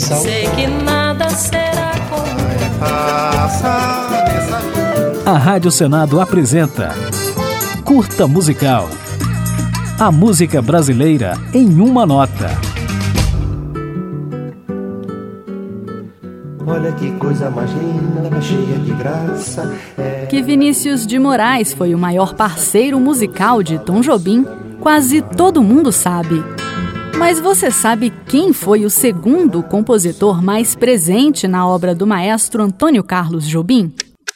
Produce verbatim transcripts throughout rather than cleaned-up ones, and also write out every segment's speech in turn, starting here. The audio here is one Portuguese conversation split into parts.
sal. Sei que nada será como passa nessa vida. A Rádio Senado apresenta Curta Musical. A música brasileira em uma nota. Olha que coisa mais linda, cheia de graça. É... Que Vinícius de Moraes foi o maior parceiro musical de Tom Jobim, quase todo mundo sabe. Mas você sabe quem foi o segundo compositor mais presente na obra do maestro Antônio Carlos Jobim?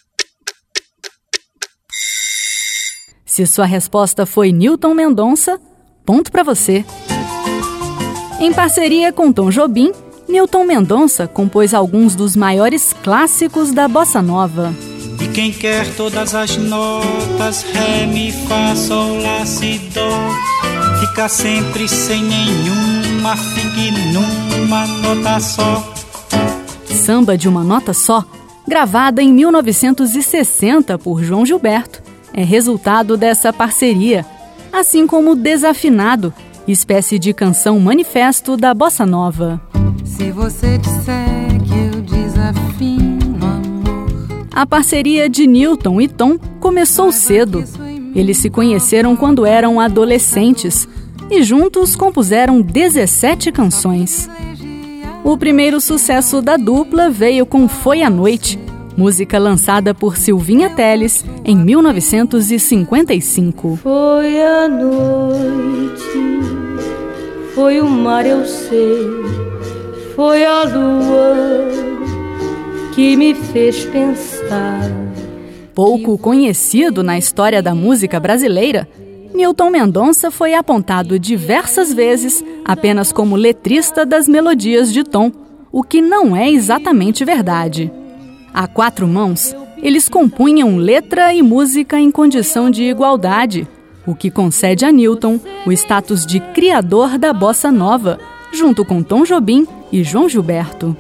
Se sua resposta foi Newton Mendonça, ponto para você. Em parceria com Tom Jobim, Newton Mendonça compôs alguns dos maiores clássicos da bossa nova. E quem quer todas as notas, ré, mi, fá, sol, lá, si, dó, fica sempre sem nenhuma, fique numa nota só. Samba de uma nota só, gravada em mil novecentos e sessenta por João Gilberto, é resultado dessa parceria, assim como Desafinado, espécie de canção manifesto da bossa nova. Se você disser que eu desafino amor. A parceria de Newton e Tom começou cedo. Eles se conheceram quando eram adolescentes e juntos compuseram dezessete canções. O primeiro sucesso da dupla veio com Foi a Noite, música lançada por Silvinha Telles em mil novecentos e cinquenta e cinco. Foi a noite, foi o mar, eu sei, foi a lua que me fez pensar. Pouco conhecido na história da música brasileira, Newton Mendonça foi apontado diversas vezes apenas como letrista das melodias de Tom, o que não é exatamente verdade. A quatro mãos, eles compunham letra e música em condição de igualdade, o que concede a Newton o status de criador da bossa nova, junto com Tom Jobim e João Gilberto.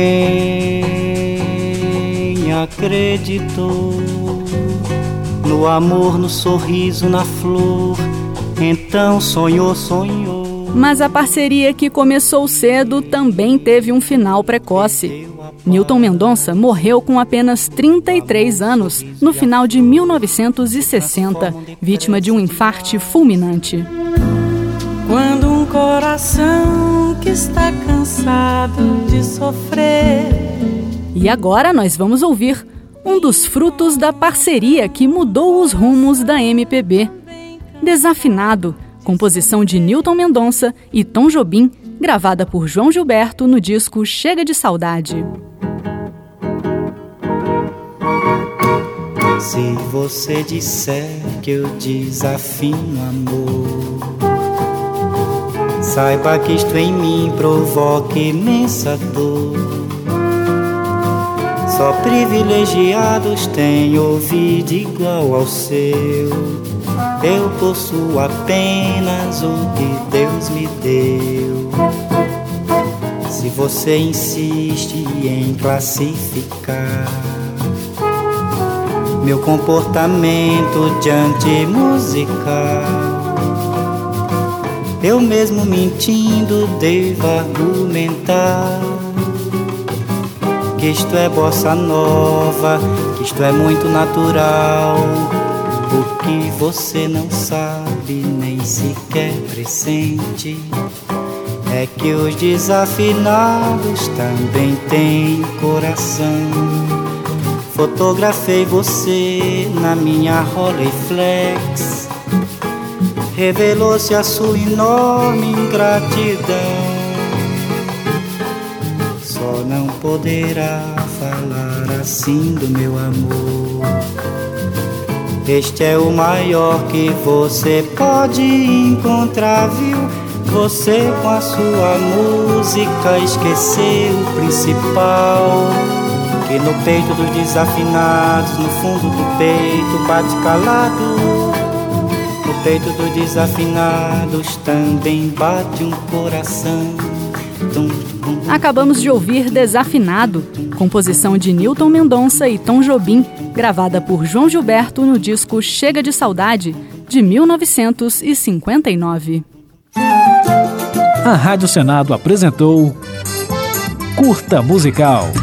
Quem acreditou no amor, no sorriso, na flor, então sonhou, sonhou. Mas a parceria que começou cedo também teve um final precoce. Newton Mendonça morreu com apenas trinta e três anos, no final de mil novecentos e sessenta, vítima de um infarte fulminante. Quando um coração que está cansado de sofrer. E agora nós vamos ouvir um dos frutos da parceria que mudou os rumos da M P B. Desafinado, composição de Newton Mendonça e Tom Jobim, gravada por João Gilberto no disco Chega de Saudade. Se você disser que eu desafino amor, saiba que isto em mim provoca imensa dor. Só privilegiados têm ouvido igual ao seu. Eu possuo apenas o que Deus me deu. Se você insiste em classificar meu comportamento diante musical, eu mesmo mentindo devo argumentar que isto é bossa nova, que isto é muito natural. O que você não sabe, nem sequer pressente, é que os desafinados também têm coração. Fotografei você na minha Rolleiflex, revelou-se a sua enorme ingratidão. Só não poderá falar assim do meu amor. Este é o maior que você pode encontrar, viu? Você com a sua música esqueceu o principal, que no peito dos desafinados, no fundo do peito bate calado. No peito dos desafinados também bate um coração. Tum, tum. Acabamos de ouvir Desafinado, composição de Newton Mendonça e Tom Jobim, gravada por João Gilberto no disco Chega de Saudade, de mil novecentos e cinquenta e nove. A Rádio Senado apresentou Curta Musical.